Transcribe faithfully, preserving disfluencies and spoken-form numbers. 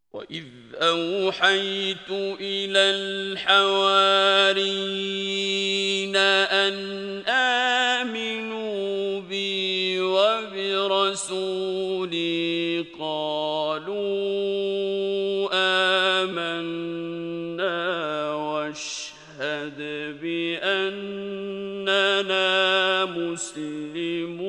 وإذ أوحيت إلى الحواريين أن آمنوا بي وبرسولي قالوا آمنا واشهد بأننا مسلمون